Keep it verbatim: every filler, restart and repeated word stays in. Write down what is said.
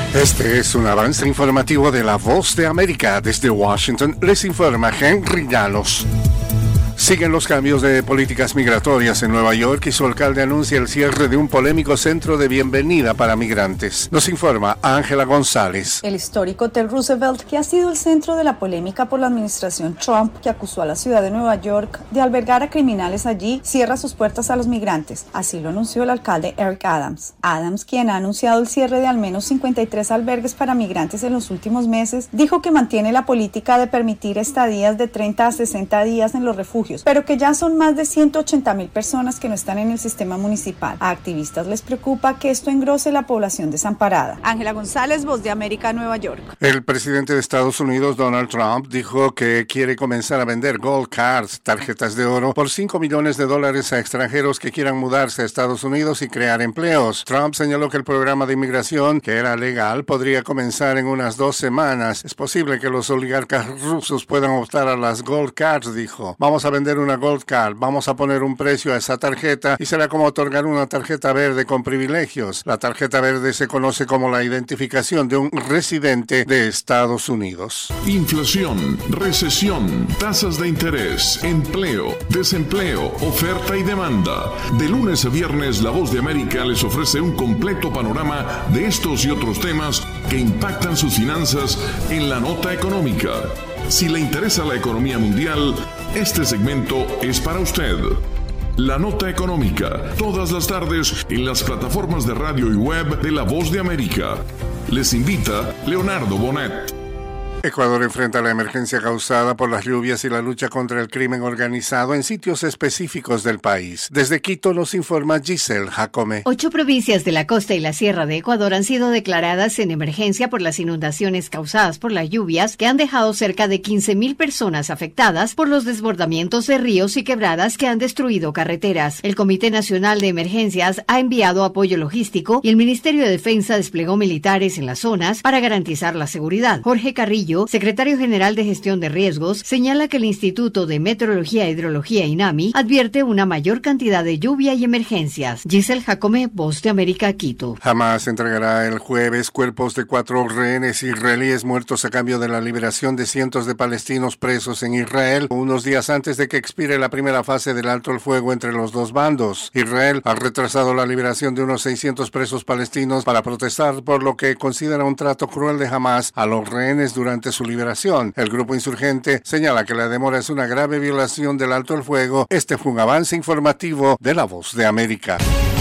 Este es un avance informativo de La Voz de América. Desde Washington les informa Henry Llanos. Siguen los cambios de políticas migratorias en Nueva York y su alcalde anuncia el cierre de un polémico centro de bienvenida para migrantes. Nos informa Ángela González. El histórico Hotel Roosevelt, que ha sido el centro de la polémica por la administración Trump, que acusó a la ciudad de Nueva York de albergar a criminales allí, cierra sus puertas a los migrantes. Así lo anunció el alcalde Eric Adams. Adams, quien ha anunciado el cierre de al menos cincuenta y tres albergues para migrantes en los últimos meses, dijo que mantiene la política de permitir estadías de treinta a sesenta días en los refugios, pero que ya son más de ciento ochenta mil personas que no están en el sistema municipal. A activistas les preocupa que esto engrose la población desamparada. Ángela González, Voz de América, Nueva York. El presidente de Estados Unidos, Donald Trump, dijo que quiere comenzar a vender Gold Cards, tarjetas de oro, por cinco millones de dólares a extranjeros que quieran mudarse a Estados Unidos y crear empleos. Trump señaló que el programa de inmigración, que era legal, podría comenzar en unas dos semanas. Es posible que los oligarcas rusos puedan optar a las Gold Cards, dijo. Vamos a vender una Gold Card, vamos a poner un precio a esa tarjeta y será como otorgar una tarjeta verde con privilegios. La tarjeta verde se conoce como la identificación de un residente de Estados Unidos. Inflación, recesión, tasas de interés, empleo, desempleo, oferta y demanda. De lunes a viernes, La Voz de América les ofrece un completo panorama de estos y otros temas que impactan sus finanzas en la nota económica. Si le interesa la economía mundial, este segmento es para usted. La Nota Económica, todas las tardes en las plataformas de radio y web de La Voz de América. Les invita Leonardo Bonet. Ecuador enfrenta la emergencia causada por las lluvias y la lucha contra el crimen organizado en sitios específicos del país. Desde Quito nos informa Giselle Jacome. Ocho provincias de la costa y la sierra de Ecuador han sido declaradas en emergencia por las inundaciones causadas por las lluvias que han dejado cerca de quince mil personas afectadas por los desbordamientos de ríos y quebradas que han destruido carreteras. El Comité Nacional de Emergencias ha enviado apoyo logístico y el Ministerio de Defensa desplegó militares en las zonas para garantizar la seguridad. Jorge Carrillo, secretario general de Gestión de Riesgos, señala que el Instituto de Meteorología e Hidrología INAMI advierte una mayor cantidad de lluvia y emergencias. Giselle Jacome, Voz de América, Quito. Hamas entregará el jueves cuerpos de cuatro rehenes israelíes muertos a cambio de la liberación de cientos de palestinos presos en Israel, unos días antes de que expire la primera fase del alto el fuego entre los dos bandos. Israel ha retrasado la liberación de unos seiscientos presos palestinos para protestar por lo que considera un trato cruel de Hamas a los rehenes durante su liberación. El grupo insurgente señala que la demora es una grave violación del alto el fuego. Este fue un avance informativo de La Voz de América.